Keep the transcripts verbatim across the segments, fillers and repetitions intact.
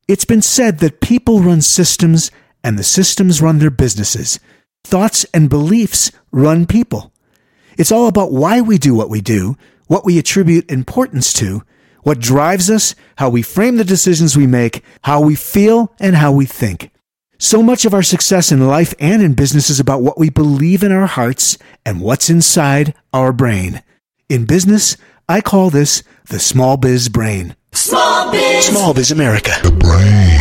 It's been said that people run systems and the systems run their businesses. Thoughts and beliefs run people. It's all about why we do what we do, what we attribute importance to, what drives us, how we frame the decisions we make, how we feel, and how we think. So much of our success in life and in business is about what we believe in our hearts and what's inside our brain. In business, I call this the Small Biz Brain. Small Biz. Small Biz America. The brain.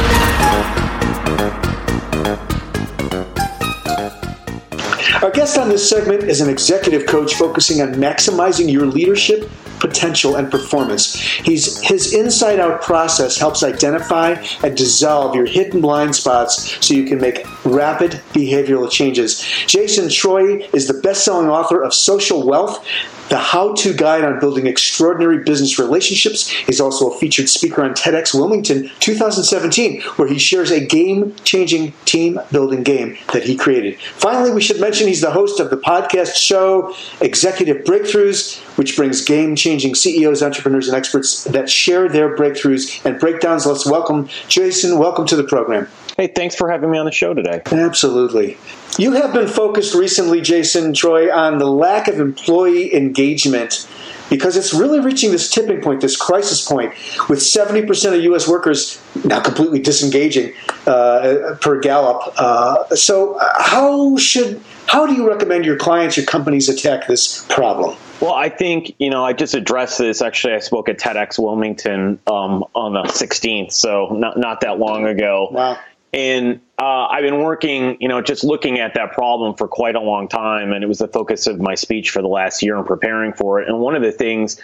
Our guest on this segment is an executive coach focusing on maximizing your leadership potential and performance. He's, his inside-out process helps identify and dissolve your hidden blind spots so you can make rapid behavioral changes. Jason Troy is the best-selling author of Social Wealth, the how-to guide on building extraordinary business relationships. He's also a featured speaker on TEDx Wilmington twenty seventeen, where he shares a game-changing team-building game that he created. Finally, we should mention he's the host of the podcast show Executive Breakthroughs, which brings game-changing C E Os, entrepreneurs, and experts that share their breakthroughs and breakdowns. Let's welcome Jason. Welcome to the program. Hey, thanks for having me on the show today. Absolutely. You have been focused recently, Jason Troy, on the lack of employee engagement because it's really reaching this tipping point, this crisis point, with seventy percent of U S workers now completely disengaging uh, per Gallup. Uh, so how should, how do you recommend your clients, your companies attack this problem? Well, I think, you know, I just addressed this. Actually, I spoke at TEDx Wilmington um, on the sixteenth, so not, not that long ago. Wow. And uh, I've been working, you know, just looking at that problem for quite a long time. And it was the focus of my speech for the last year and preparing for it. And one of the things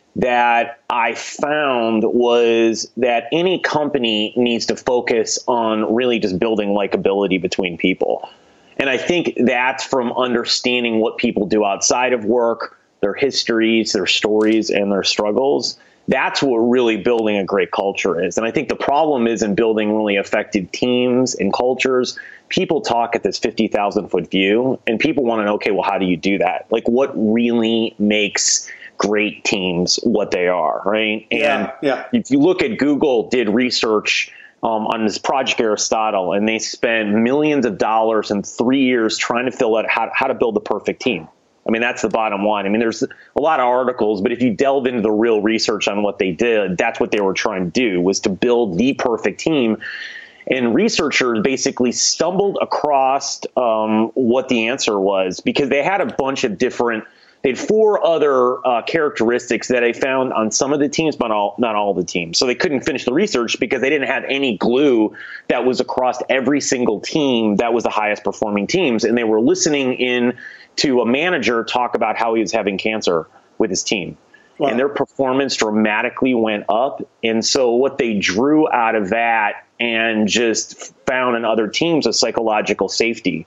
that I found was that any company needs to focus on really just building likability between people. And I think that's from understanding what people do outside of work, their histories, their stories, and their struggles. That's what really building a great culture is. And I think the problem is in building really effective teams and cultures. People talk at this fifty thousand foot view, and people want to know, okay, well, how do you do that? Like, what really makes great teams what they are, right? Yeah, and yeah. If you look at Google, did research um, on this Project Aristotle, and they spent millions of dollars in three years trying to fill out how, how to build the perfect team. I mean, that's the bottom line. I mean, there's a lot of articles, but if you delve into the real research on what they did, that's what they were trying to do, was to build the perfect team. And researchers basically stumbled across um, what the answer was because they had a bunch of different, they had four other uh, characteristics that I found on some of the teams, but all, not all the teams. So they couldn't finish the research because they didn't have any glue that was across every single team that was the highest performing teams. And they were listening in to a manager talk about how he was having cancer with his team. Wow. And their performance dramatically went up. And so what they drew out of that and just found in other teams of psychological safety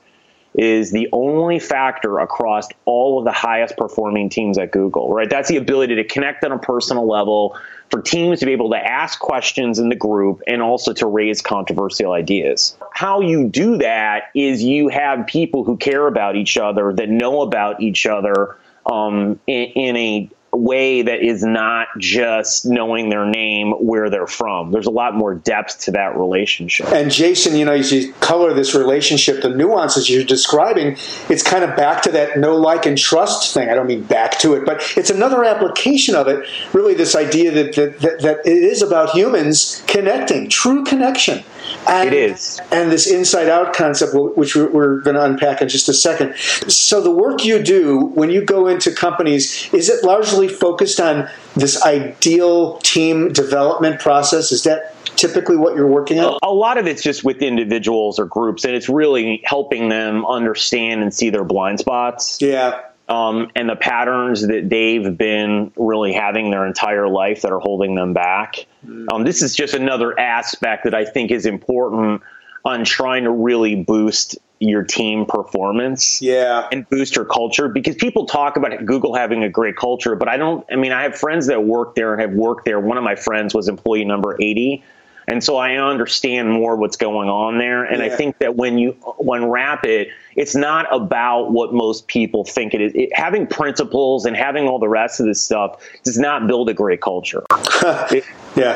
is the only factor across all of the highest performing teams at Google, right? That's the ability to connect on a personal level, for teams to be able to ask questions in the group and also to raise controversial ideas. How you do that is you have people who care about each other, that know about each other um, in, in a way that is not just knowing their name, where they're from. There's a lot more depth to that relationship. And Jason, you know, as you color this relationship, the nuances you're describing, it's kind of back to that know, like, and trust thing. I don't mean back to it, but it's another application of it. Really, this idea that that, that, that it is about humans connecting, true connection. And, it is. And this inside-out concept, which we're, we're going to unpack in just a second. So the work you do when you go into companies, is it largely focused on this ideal team development process? Is that typically what you're working on? A lot of it's just with individuals or groups, and it's really helping them understand and see their blind spots. Yeah. Um, and the patterns that they've been really having their entire life that are holding them back. Mm. Um, this is just another aspect that I think is important on trying to really boost your team performance, yeah, and boost your culture, because people talk about Google having a great culture, but I don't, I mean, I have friends that work there and have worked there. One of my friends was employee number eighty. And so I understand more what's going on there. And yeah. I think that when you unwrap it, it's not about what most people think it is. It, having principles and having all the rest of this stuff does not build a great culture. it, yeah.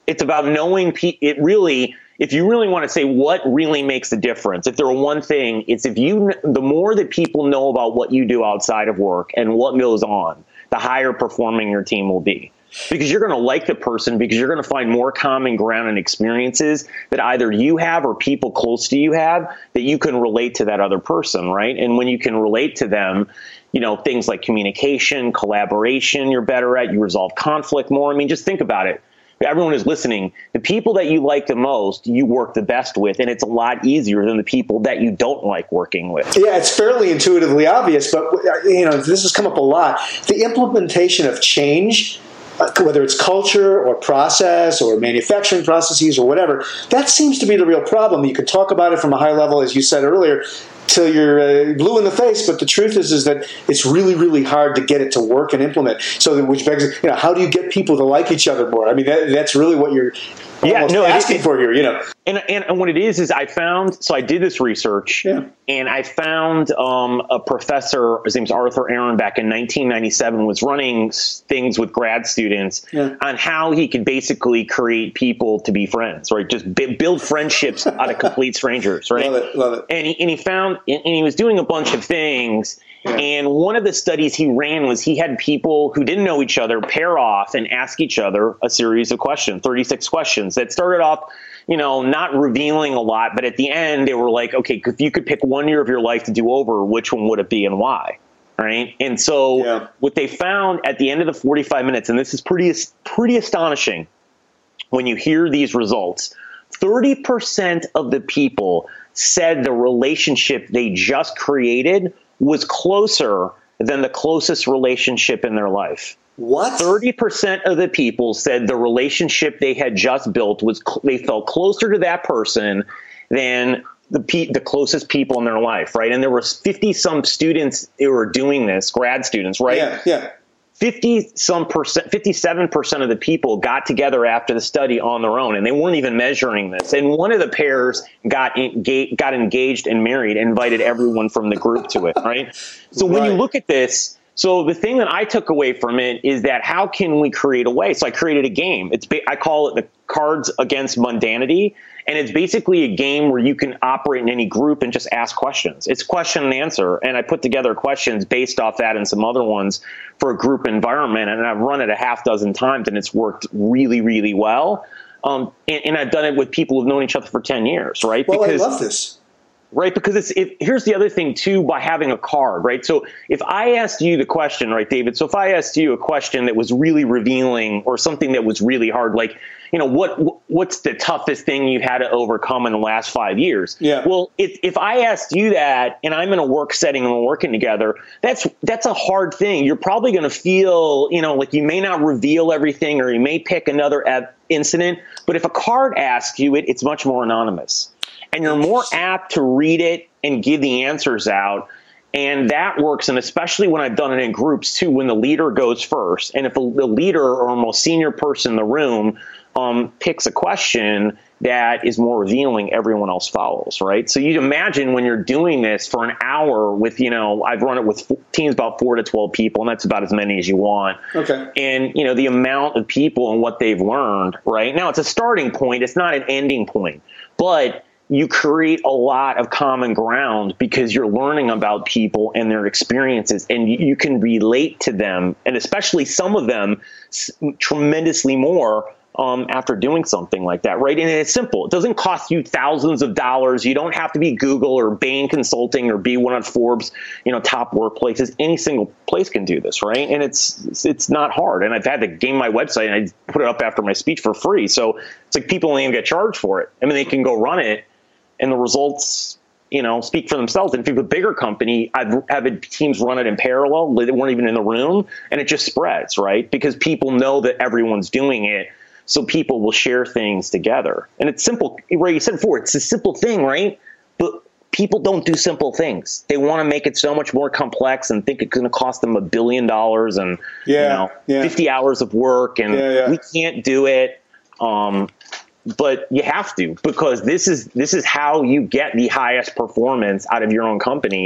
It's about knowing pe- it really, if you really want to say what really makes a difference, if there were one thing, it's if you, the more that people know about what you do outside of work and what goes on, the higher performing your team will be. Because you're going to like the person, because you're going to find more common ground and experiences that either you have or people close to you have that you can relate to that other person, right? And when you can relate to them, you know, things like communication, collaboration, you're better at, you resolve conflict more. I mean, just think about it. Everyone who's listening, the people that you like the most, you work the best with, and it's a lot easier than the people that you don't like working with. Yeah, it's fairly intuitively obvious, but you know, this has come up a lot. The implementation of change, whether it's culture or process or manufacturing processes or whatever, that seems to be the real problem. You can talk about it from a high level, as you said earlier, till you're uh, blue in the face, but the truth is is that it's really, really hard to get it to work and implement. So, which begs, you know, how do you get people to like each other more? I mean, that, that's really what you're yeah, almost no, asking it, for here, you know. And, and and what it is is I found, so I did this research, yeah. and I found um, a professor, his name's Arthur Aaron, back in nineteen ninety-seven, was running things with grad students yeah. on how he could basically create people to be friends, right? Just b- build friendships out of complete strangers, right? Love it, love it. And he, and he found, and he was doing a bunch of things. Yeah. And one of the studies he ran was he had people who didn't know each other pair off and ask each other a series of questions, thirty-six questions that started off, you know, not revealing a lot. But at the end, they were like, OK, if you could pick one year of your life to do over, which one would it be and why? Right. And so yeah. what they found at the end of the forty-five minutes, and this is pretty, pretty astonishing when you hear these results, thirty percent of the people said the relationship they just created was closer than the closest relationship in their life. What? thirty percent of the people said the relationship they had just built was, cl- they felt closer to that person than the pe- the closest people in their life, right? And there were fifty some students who were doing this, grad students, right? Yeah, yeah. fifty some percent, fifty-seven percent of the people got together after the study on their own, and they weren't even measuring this. And one of the pairs got engaged, got engaged and married, and invited everyone from the group to it, right? So right. when you look at this, so the thing that I took away from it is that how can we create a way? So I created a game. It's I call it the Cards Against Mundanity. And it's basically a game where you can operate in any group and just ask questions. It's question and answer. And I put together questions based off that and some other ones for a group environment. And I've run it a half dozen times, and it's worked really, really well. Um, and, and I've done it with people who've known each other for ten years, right? Well, because, I love this. Right, because it's if, here's the other thing, too, by having a card, right? So if I asked you the question, right, David, so if I asked you a question that was really revealing or something that was really hard, like, you know, what what's the toughest thing you've had to overcome in the last five years? Yeah. Well, if, if I asked you that and I'm in a work setting and we're working together, that's that's a hard thing. You're probably going to feel, you know, like you may not reveal everything, or you may pick another eb- incident. But if a card asks you it, it's much more anonymous. And you're more apt to read it and give the answers out. And that works. And especially when I've done it in groups, too, when the leader goes first. And if the leader or most senior person in the room um, picks a question that is more revealing, everyone else follows, right? So you imagine when you're doing this for an hour with, you know, I've run it with teams about four to twelve people, and that's about as many as you want. Okay. And, you know, the amount of people and what they've learned, right? Now, it's a starting point. It's not an ending point. But you create a lot of common ground because you're learning about people and their experiences, and you, you can relate to them, and especially some of them s- tremendously more um, after doing something like that, right? And it's simple. It doesn't cost you thousands of dollars. You don't have to be Google or Bain Consulting or be one of Forbes, you know, top workplaces. Any single place can do this, right? And it's it's, it's not hard. And I've had to game my website, and I put it up after my speech for free. So it's like people don't even get charged for it. I mean, they can go run it, and the results, you know, speak for themselves. And if you have a bigger company, I've had teams run it in parallel. They weren't even in the room, and it just spreads, right? Because people know that everyone's doing it, so people will share things together. And it's simple. Ray, you said before, it's a simple thing, right? But people don't do simple things. They want to make it so much more complex and think it's going to cost them a billion dollars and yeah, you know, yeah. fifty hours of work, and yeah, yeah. we can't do it. Um, But you have to, because this is this is how you get the highest performance out of your own company.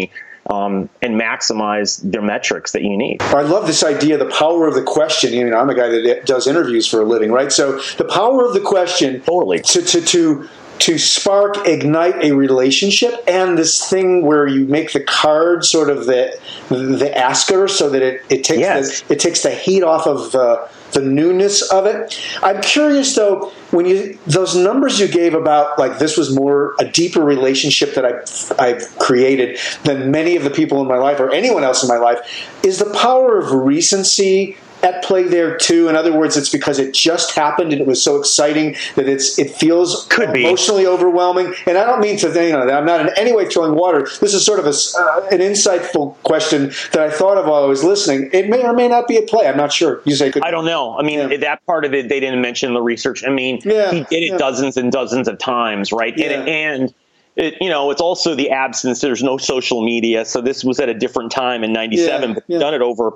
um, and maximize their metrics that you need. I love this idea, the power of the question. You know, I'm a guy that does interviews for a living, right? So the power of the question totally. to, to, to, to spark, ignite a relationship, and this thing where you make the card sort of the the asker so that it, it takes yes. the, it takes the heat off of the, the newness of it. I'm curious though, when you those numbers you gave about like this was more a deeper relationship that I've, I've created than many of the people in my life or anyone else in my life, is the power of recency at play there too? In other words, it's because it just happened and it was so exciting that it's it feels Could be. emotionally overwhelming. And I don't mean to, you know, I'm not in any way throwing water. This is sort of a, uh, an insightful question that I thought of while I was listening. It may or may not be at play. I'm not sure. You say, could, I don't know. I mean, yeah. that part of it they didn't mention in the research. I mean, yeah, he did it yeah. dozens and dozens of times, right? Yeah. And, and it, you know, it's also the absence. There's no social media, so this was at a different time in ninety-seven. Yeah. But Yeah. done it over,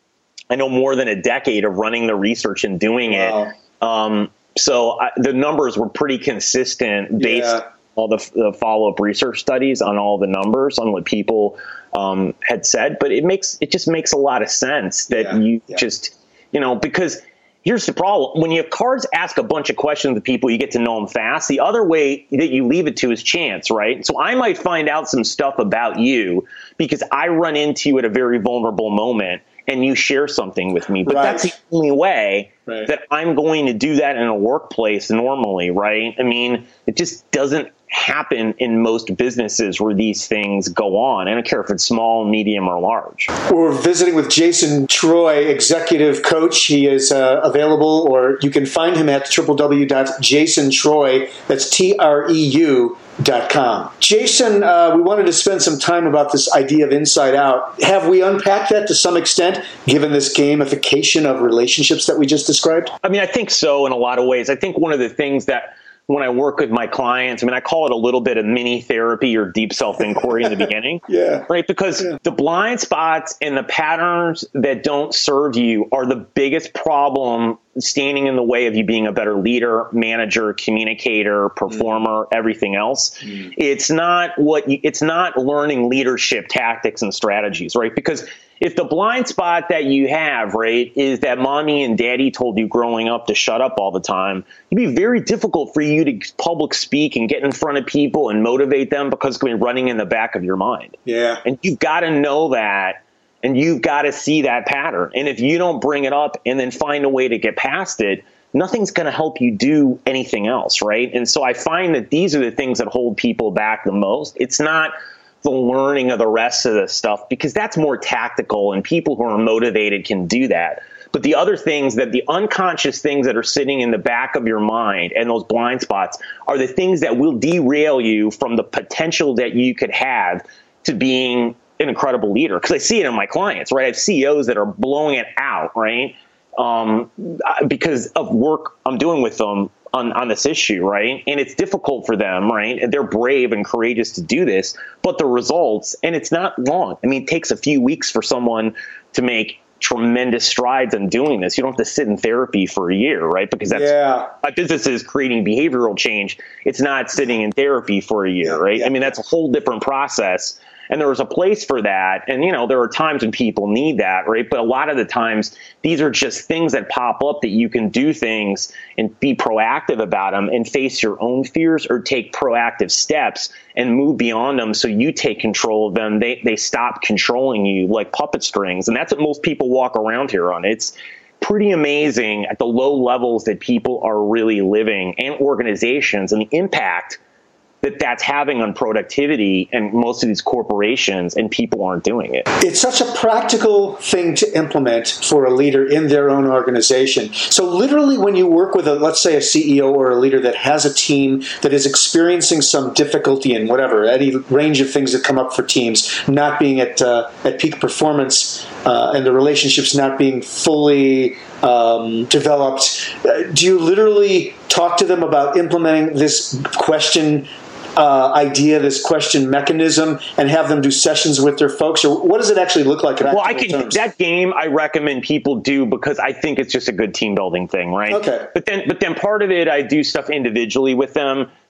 I know, more than a decade of running the research and doing Wow. it. Um, so I, the numbers were pretty consistent based Yeah. on all the, the follow-up research studies on all the numbers on what people um, had said. But it makes it just makes a lot of sense that Yeah. you Yeah. just, you know, because here's the problem. When your cards ask a bunch of questions to people, you get to know them fast. The other way that you leave it to is chance, right? So I might find out some stuff about you because I run into you at a very vulnerable moment and you share something with me. But Right. that's the only way Right. that I'm going to do that in a workplace normally, right? I mean, it just doesn't happen in most businesses where these things go on. I don't care if it's small, medium, or large. We're visiting with Jason Troy, executive coach. He is uh, available, or you can find him at w w w dot jason troy, that's T R E U, dot com. Jason, uh, we wanted to spend some time about this idea of inside out. Have we unpacked that to some extent, given this gamification of relationships that we just described? I mean, I think so in a lot of ways. I think one of the things that when I work with my clients, I mean, I call it a little bit of mini therapy or deep self-inquiry in the beginning. Yeah. Right? Because yeah. the blind spots and the patterns that don't serve you are the biggest problem standing in the way of you being a better leader, manager, communicator, performer, mm. everything else. Mm. It's not what you, it's not learning leadership tactics and strategies, right? Because if the blind spot that you have, right, is that mommy and daddy told you growing up to shut up all the time, it'd be very difficult for you to public speak and get in front of people and motivate them because it's going to be running in the back of your mind. Yeah. And you've got to know that, and you've got to see that pattern. And if you don't bring it up and then find a way to get past it, nothing's going to help you do anything else, right? And so I find that these are the things that hold people back the most. It's not the learning of the rest of the stuff, because that's more tactical and people who are motivated can do that. But the other things, that the unconscious things that are sitting in the back of your mind and those blind spots are the things that will derail you from the potential that you could have to being an incredible leader. Because I see it in my clients, right? I have C E Os that are blowing it out, right? Um, because of work I'm doing with them on, on this issue, right? And it's difficult for them, right? And they're brave and courageous to do this, but the results, and it's not long. I mean, it takes a few weeks for someone to make tremendous strides in doing this. You don't have to sit in therapy for a year, right? Because that's yeah. my business is creating behavioral change. It's not sitting in therapy for a year, right? Yeah. I mean, that's a whole different process. And there was a place for that. And, you know, there are times when people need that, right? But a lot of the times, these are just things that pop up that you can do things and be proactive about them and face your own fears or take proactive steps and move beyond them so you take control of them. They they stop controlling you like puppet strings. And that's what most people walk around here on. It's pretty amazing at the low levels that people are really living, and organizations, and the impact that that's having on productivity and most of these corporations, and people aren't doing it. It's such a practical thing to implement for a leader in their own organization. So literally when you work with, a, let's say, a C E O or a leader that has a team that is experiencing some difficulty in whatever, any range of things that come up for teams, not being at uh, at peak performance uh, and the relationships not being fully um, developed, uh, do you literally talk to them about implementing this question Uh, idea, this question mechanism, and have them do sessions with their folks? Or what does it actually look like? Well, I can terms? that game I recommend people do because I think it's just a good team building thing, right? Okay. But then, but then part of it, I do stuff individually with them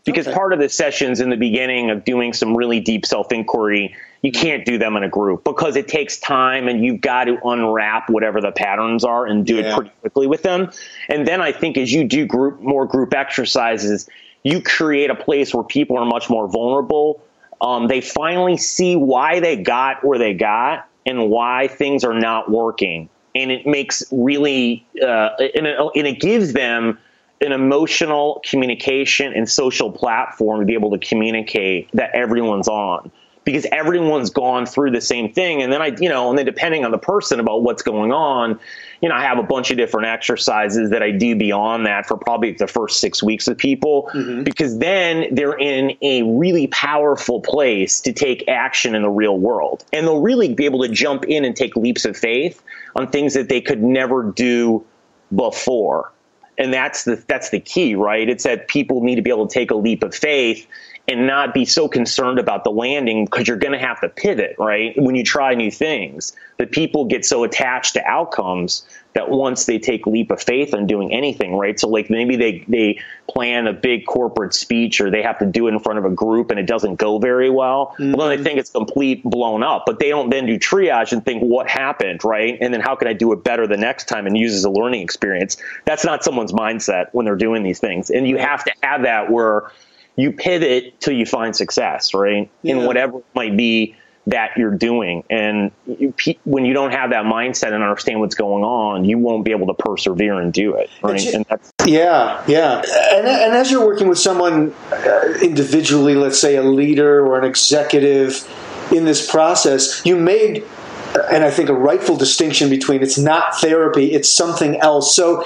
Because okay. part of the sessions in the beginning of doing some really deep self-inquiry, you can't do them in a group because it takes time and you've got to unwrap whatever the patterns are and do yeah. it pretty quickly with them. And then I think as you do group more group exercises, you create a place where people are much more vulnerable. Um, they finally see why they got where they got and why things are not working. And it makes really, uh, and, it, and it gives them an emotional communication and social platform to be able to communicate that everyone's on, because everyone's gone through the same thing. And then I, you know, and then depending on the person about what's going on, you know, I have a bunch of different exercises that I do beyond that for probably the first six weeks of people, mm-hmm. because then they're in a really powerful place to take action in the real world. And they'll really be able to jump in and take leaps of faith on things that they could never do before. And that's the that's the key, right? It's that people need to be able to take a leap of faith and not be so concerned about the landing, because you're going to have to pivot, right? When you try new things, that people get so attached to outcomes that once they take leap of faith on doing anything, right? So like maybe they, they plan a big corporate speech or they have to do it in front of a group and it doesn't go very well. Mm-hmm. Well, then they think it's complete blown up, but they don't then do triage and think what happened, right? And then how can I do it better the next time and use as a learning experience? That's not someone's mindset when they're doing these things. And you have to have that where you pivot till you find success, right? Yeah. In whatever it might be that you're doing. And you, when you don't have that mindset and understand what's going on, you won't be able to persevere and do it, right? You, and that's, yeah, yeah. And, and as you're working with someone uh, individually, let's say a leader or an executive in this process, you made, and I think a rightful distinction between it's not therapy, it's something else. So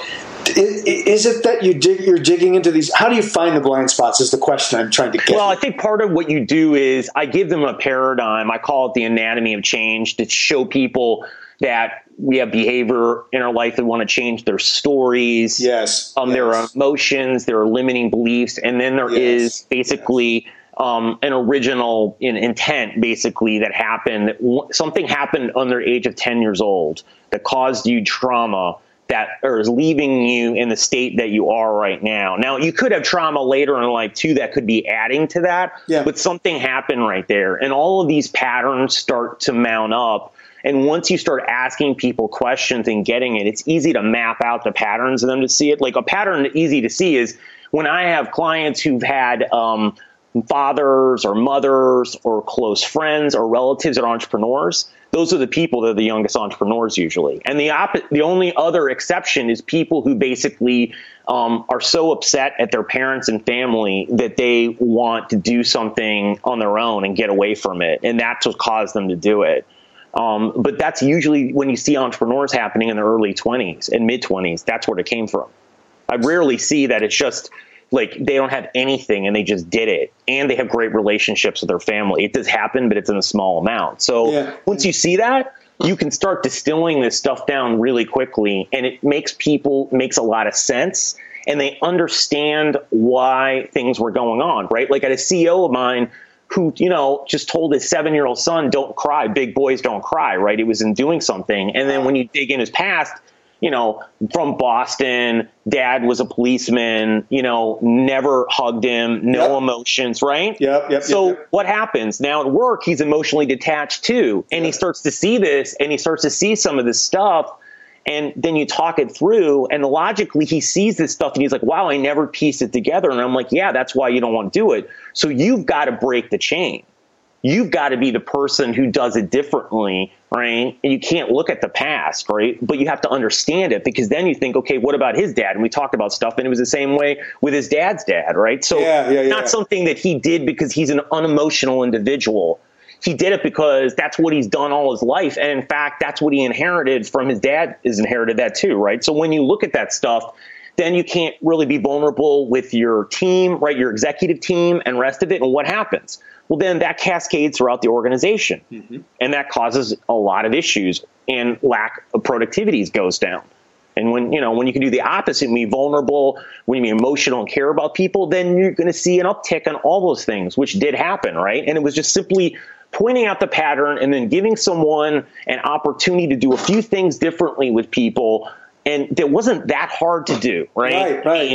is it that you dig, you're digging into these? How do you find the blind spots is the question I'm trying to get. Well, I think part of what you do is I give them a paradigm. I call it the anatomy of change, to show people that we have behavior in our life that want to change their stories. Yes. Um, yes. There are emotions, there are limiting beliefs, and then there yes. is basically yes. um, an original in, intent, basically, that happened. That something happened under the age of ten years old that caused you trauma that or is leaving you in the state that you are right now. Now, you could have trauma later in life, too, that could be adding to that, yeah. but something happened right there. And all of these patterns start to mount up. And once you start asking people questions and getting it, it's easy to map out the patterns of them to see it. Like a pattern easy to see is when I have clients who've had um, fathers or mothers or close friends or relatives that are entrepreneurs, those are the people that are the youngest entrepreneurs usually. And the op- the only other exception is people who basically um, are so upset at their parents and family that they want to do something on their own and get away from it. And that's what caused them to do it. Um, but that's usually when you see entrepreneurs happening in their early twenties and mid twenties, that's where it came from. I rarely see that it's just like they don't have anything and they just did it, and they have great relationships with their family. It does happen, but it's in a small amount. So yeah. once you see that, you can start distilling this stuff down really quickly, and it makes people makes a lot of sense, and they understand why things were going on, right? Like I had a C E O of mine who, you know, just told his seven-year-old son, don't cry, big boys don't cry, right? It was in doing something. And then when you dig in his past, you know, from Boston, dad was a policeman, you know, never hugged him, no yep. emotions, right? Yep, yep, so yep, yep. what happens? Now at work, he's emotionally detached too. And yep. he starts to see this, and he starts to see some of this stuff. And then you talk it through, and logically he sees this stuff and he's like, wow, I never pieced it together. And I'm like, yeah, that's why you don't want to do it. So you've got to break the chain. You've got to be the person who does it differently, right? And you can't look at the past, right? But you have to understand it, because then you think, okay, what about his dad? And we talked about stuff, and it was the same way with his dad's dad, right? So yeah, yeah, yeah. not something that he did because he's an unemotional individual. He did it because that's what he's done all his life. And in fact, that's what he inherited from his dad, is inherited that too, right? So when you look at that stuff, then you can't really be vulnerable with your team, right? Your executive team and rest of it. And what happens? Well, then that cascades throughout the organization. Mm-hmm. And that causes a lot of issues, and lack of productivity goes down. And when, you know, when you can do the opposite, be vulnerable, when you be emotional and care about people, then you're going to see an uptick on all those things, which did happen, right? And it was just simply pointing out the pattern and then giving someone an opportunity to do a few things differently with people. And it wasn't that hard to do, right? Right, right. I mean,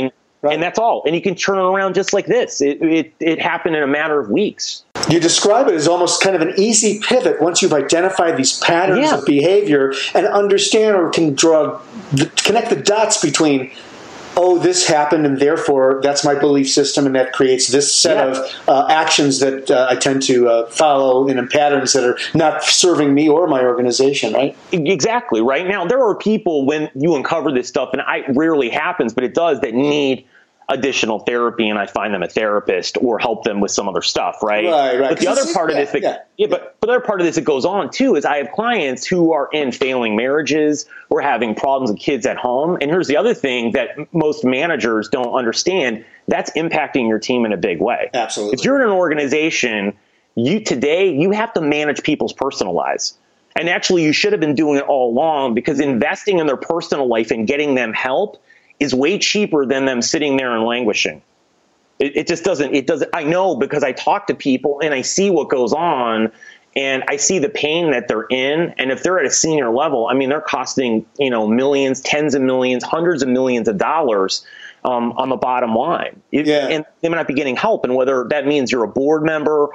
Right. And that's all. And you can turn it around just like this. It, it, it happened in a matter of weeks. You describe it as almost kind of an easy pivot once you've identified these patterns Yeah. of behavior and understand or can draw, connect the dots between, oh, this happened, and therefore that's my belief system, and that creates this set Yeah. of uh, actions that uh, I tend to uh, follow in patterns that are not serving me or my organization, right? Exactly. Right now, there are people, when you uncover this stuff, and it rarely happens, but it does, that need additional therapy, and I find them a therapist or help them with some other stuff, right? Right, right. But the other It's- part of yeah, this, that, yeah, yeah, but, but the other part of this that goes on too is I have clients who are in failing marriages or having problems with kids at home. And here's the other thing that m- most managers don't understand: that's impacting your team in a big way. Absolutely. If you're in an organization, you today you have to manage people's personal lives. And actually, you should have been doing it all along, because investing in their personal life and getting them help is way cheaper than them sitting there and languishing. It, it just doesn't, it doesn't, I know, because I talk to people and I see what goes on, and I see the pain that they're in. And if they're at a senior level, I mean, they're costing, you know, millions, tens of millions, hundreds of millions of dollars um, on the bottom line. It, Yeah. And they might not be getting help. And whether that means you're a board member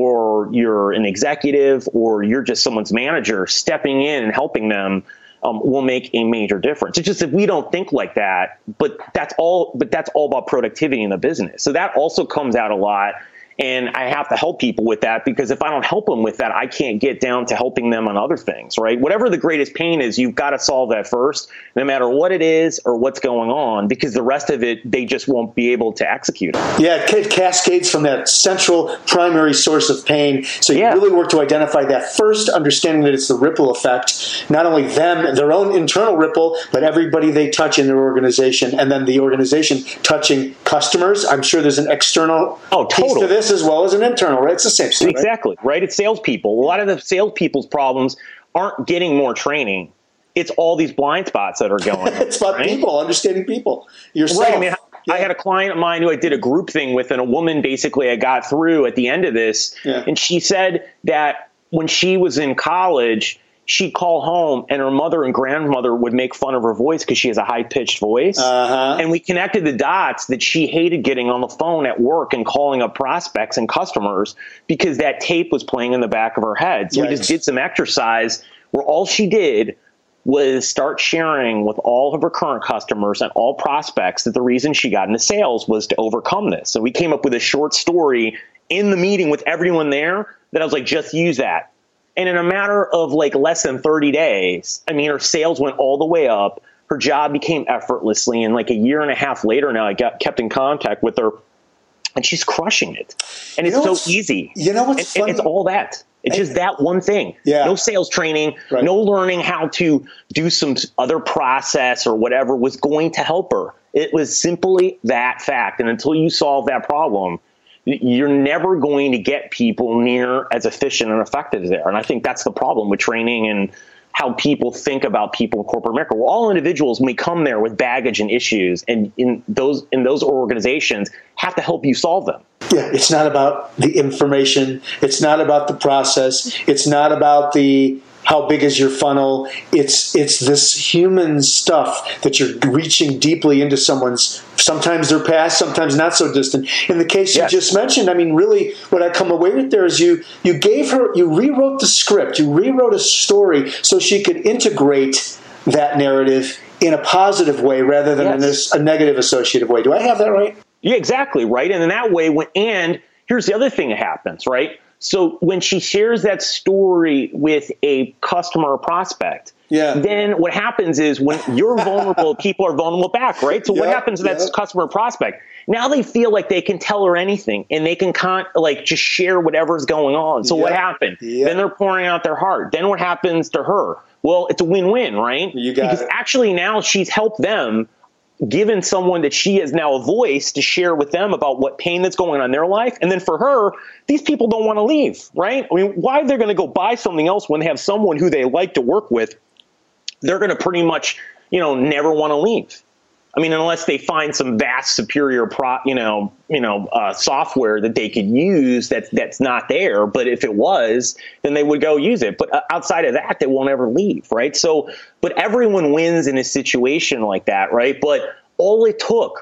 or you're an executive or you're just someone's manager, stepping in and helping them Um, will make a major difference. It's just that we don't think like that, but that's all, but that's all about productivity in the business. So that also comes out a lot. And I have to help people with that, because if I don't help them with that, I can't get down to helping them on other things, right? Whatever the greatest pain is, you've got to solve that first, no matter what it is or what's going on, because the rest of it, they just won't be able to execute it. Yeah, it cascades from that central primary source of pain. So you Yeah. really work to identify that first, understanding that it's the ripple effect, not only them, their own internal ripple, but everybody they touch in their organization, and then the organization touching customers. I'm sure there's an external Oh, piece totally. to this as well as an internal, right? It's the same stuff, right? Exactly, right? It's salespeople. A lot of the salespeople's problems aren't getting more training. It's all these blind spots that are going on. It's about right? people, understanding people. Yourself. Right. I mean, I had a client of mine who I did a group thing with, and a woman basically I got through at the end of this. Yeah. And she said that when she was in college, she'd call home and her mother and grandmother would make fun of her voice because she has a high-pitched voice. Uh-huh. And we connected the dots that she hated getting on the phone at work and calling up prospects and customers because that tape was playing in the back of her head. So we Yikes. just did some exercise where all she did was start sharing with all of her current customers and all prospects that the reason she got into sales was to overcome this. So we came up with a short story in the meeting with everyone there that I was like, just use that. And in a matter of like less than thirty days, I mean, her sales went all the way up. Her job became effortlessly. And like a year and a half later now, I got kept in contact with her, and she's crushing it. And You it's know so what's- easy. you know what's And- funny? and it's all that. It's just that one thing. Yeah. No sales training, Right. no learning how to do some other process or whatever was going to help her. It was simply that fact. And until you solve that problem, you're never going to get people near as efficient and effective there. And I think that's the problem with training and how people think about people in corporate America. We're all individuals, and we come there with baggage and issues, and in those in those organizations have to help you solve them. Yeah, it's not about the information. It's not about the process. It's not about the how big is your funnel. It's it's this human stuff that you're reaching deeply into someone's, sometimes their past, sometimes not so distant. In the case Yes. you just mentioned, I mean, really what I come away with there is you you gave her, you rewrote the script, you rewrote a story so she could integrate that narrative in a positive way rather than in Yes. this, a negative associative way. Do I have that right? Yeah, exactly, right? And in that way, when, and here's the other thing that happens, right? So when she shares that story with a customer or prospect, Yeah. then what happens is when you're vulnerable, people are vulnerable back, right? So what Yeah, happens to that yeah. customer or prospect? Now they feel like they can tell her anything, and they can con- like just share whatever's going on. So what Yeah. happened? Yeah. Then they're pouring out their heart. Then what happens to her? Well, it's a win-win, right? You got because it. actually now she's helped them, given someone that she has now a voice to share with them about what pain that's going on in their life. And then for her, these people don't want to leave, right? I mean, why they're going to go buy something else when they have someone who they like to work with? They're going to pretty much, you know, never want to leave. I mean, unless they find some vast superior, pro, you know, you know, uh, software that they could use that that's not there. But if it was, then they would go use it. But uh, outside of that, they won't ever leave, right? So, but everyone wins in a situation like that, right? But all it took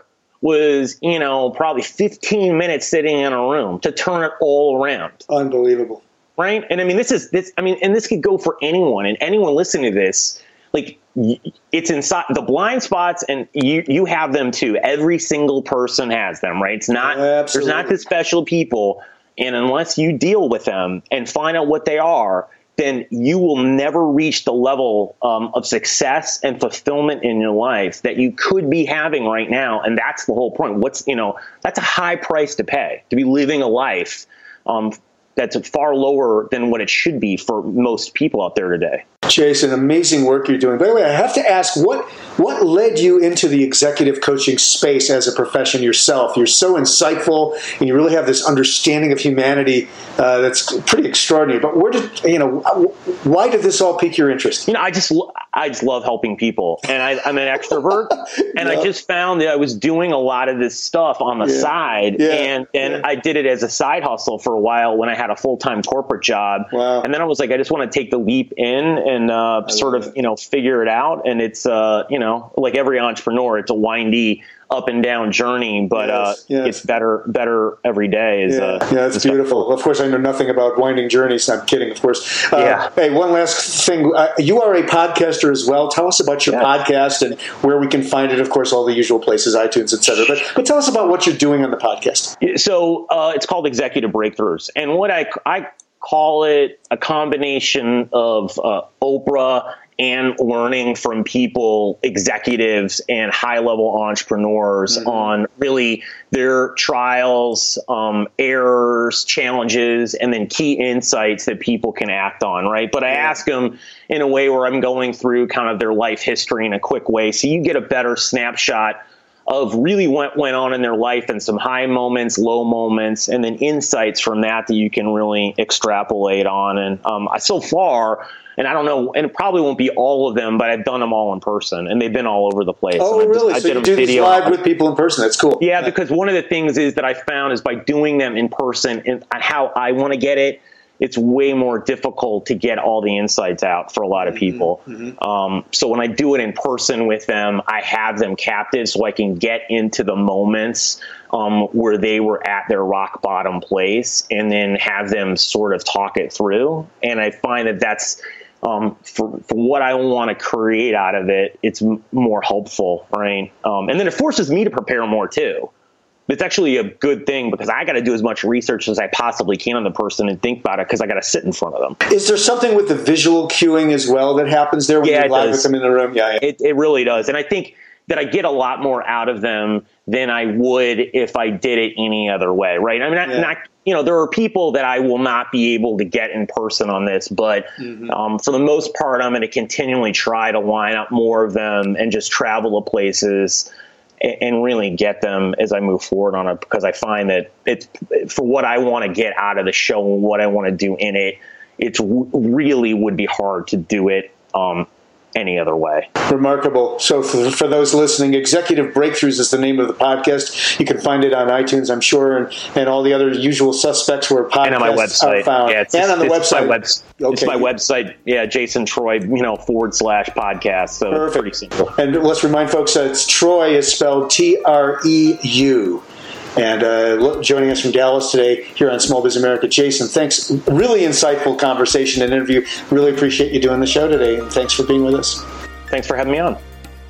was, you know, probably fifteen minutes sitting in a room to turn it all around. Unbelievable. Right. And I mean, this is this. I mean, and this could go for anyone and anyone listening to this. Like, it's inside the blind spots, and you you have them too. Every single person has them. Right. It's not Absolutely. There's not the special people. And unless you deal with them and find out what they are, then you will never reach the level um, of success and fulfillment in your life that you could be having right now. And that's the whole point. What's, you know, that's a high price to pay, to be living a life um, that's far lower than what it should be for most people out there today. Jason, amazing work you're doing. By the way, I have to ask, what what led you into the executive coaching space as a profession yourself? You're so insightful, and you really have this understanding of humanity uh, that's pretty extraordinary. But where did you know? Why did this all pique your interest? You know, I just I just love helping people, and I, I'm an extrovert, and yeah. I just found that I was doing a lot of this stuff on the yeah. side, yeah. and and yeah. I did it as a side hustle for a while when I had a full time corporate job, wow. and then I was like, I just want to take the leap in and uh, sort of it. you know figure it out, and it's uh, you know like every entrepreneur, it's a windy up and down journey, but yes, uh, yes. it's better better every day. Is, yeah, uh, yeah, it's beautiful. Of course, I know nothing about winding journeys. I'm kidding, of course. Uh, yeah. Hey, one last thing. Uh, you are a podcaster as well. Tell us about your yeah. podcast and where we can find it. Of course, all the usual places, iTunes, et cetera. But, but tell us about what you're doing on the podcast. So uh, it's called Executive Breakthroughs. And what I, I call it a combination of uh, Oprah and learning from people, executives and high-level entrepreneurs mm-hmm. on really their trials, um, errors, challenges, and then key insights that people can act on, right? But I yeah. ask them in a way where I'm going through kind of their life history in a quick way, so you get a better snapshot of really what went on in their life and some high moments, low moments, and then insights from that that you can really extrapolate on. And um, I, so far, and I don't know, and it probably won't be all of them, but I've done them all in person, and they've been all over the place. Oh, and really? Just, so you do these live with people in person. That's cool. Yeah, yeah, because one of the things is that I found is by doing them in person and how I want to get it, it's way more difficult to get all the insights out for a lot of people. Mm-hmm. Um, so when I do it in person with them, I have them captive so I can get into the moments um, where they were at their rock bottom place and then have them sort of talk it through. And I find that that's, um, for, for what I want to create out of it, it's m- more helpful, right? Um, and then it forces me to prepare more too. It's actually a good thing because I got to do as much research as I possibly can on the person and think about it because I got to sit in front of them. Is there something with the visual cueing as well that happens there when yeah, you're live does. with them in the room? Yeah, yeah. It, it really does. And I think that I get a lot more out of them than I would if I did it any other way, right? I mean, not, yeah. not you know, there are people that I will not be able to get in person on this, but mm-hmm. um, for the most part, I'm going to continually try to line up more of them and just travel to places and really get them as I move forward on it, because I find that it's for what I want to get out of the show and what I want to do in it. It's really would be hard to do it um, any other way. Remarkable. So for, for those listening, Executive Breakthroughs is the name of the podcast. You can find it on iTunes, I'm sure, and, and all the other usual suspects where podcasts and on my website. are found. Yeah, it's, and on the it's website. My web, okay. It's my website. Yeah, Jason Troy, you know, forward slash podcast. So Perfect. Pretty simple. And let's remind folks that it's Troy is spelled T R E U. And uh, joining us from Dallas today here on Small Biz America, Jason, thanks. Really insightful conversation and interview. Really appreciate you doing the show today, and thanks for being with us. Thanks for having me on.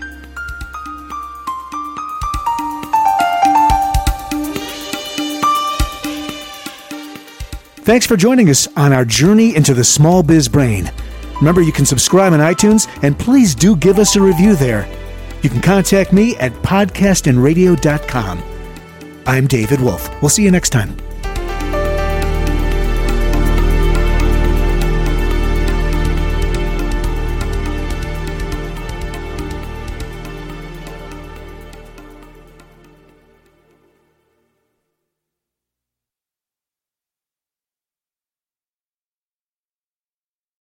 Thanks for joining us on our journey into the small biz brain. Remember, you can subscribe on iTunes, and please do give us a review there. You can contact me at podcast and radio dot com. I'm David Wolf. We'll see you next time.